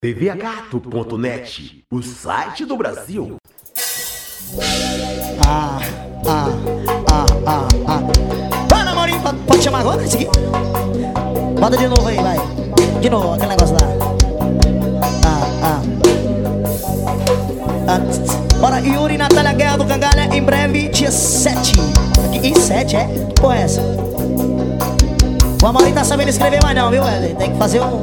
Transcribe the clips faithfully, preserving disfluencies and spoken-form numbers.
T V gato ponto net, o site do Brasil. Ah, ah, ah, ah, ah. Vai, namorinho, pode, pode chamar agora esse aqui? Bota de novo aí, vai. De novo, aquele negócio lá. Ah, ah. ah. Bora, Yuri, Natália, Guerra do Cangalha, em breve, dia sete. Aqui, em sete, é? Pô, é essa? O Amorim tá sabendo escrever mais não, viu, velho? Tem que fazer um...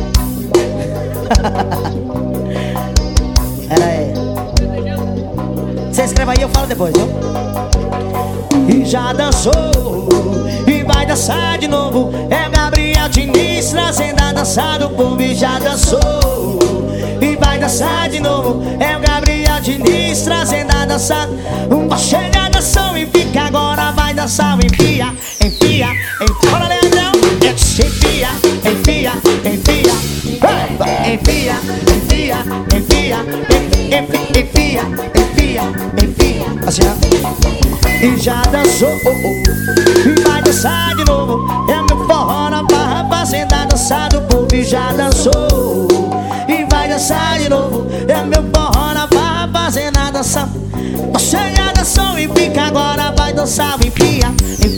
Pera aí. Você escreve aí, eu falo depois, viu? E já dançou, e vai dançar de novo. É Gabriel Diniz trazendo a dança do povo. E já dançou, e vai dançar de novo. É o Gabriel Diniz trazendo a dança. Uma chega dançou e fica, agora vai dançar. Enfia, enfia, enfia. Bora, Leandrão. Enfia, enfia, enfia. Enfia, enfia, enfia, enfia, enfia, enfia, enfia. Assim, ó. E já dançou, oh, oh. E vai dançar de novo. É meu forró na barra fazendo a dança do povo. E já dançou, e vai dançar de novo. É meu forró na barra fazendo a dança. Você já dançou e fica, agora vai dançar. Enfia, enfia.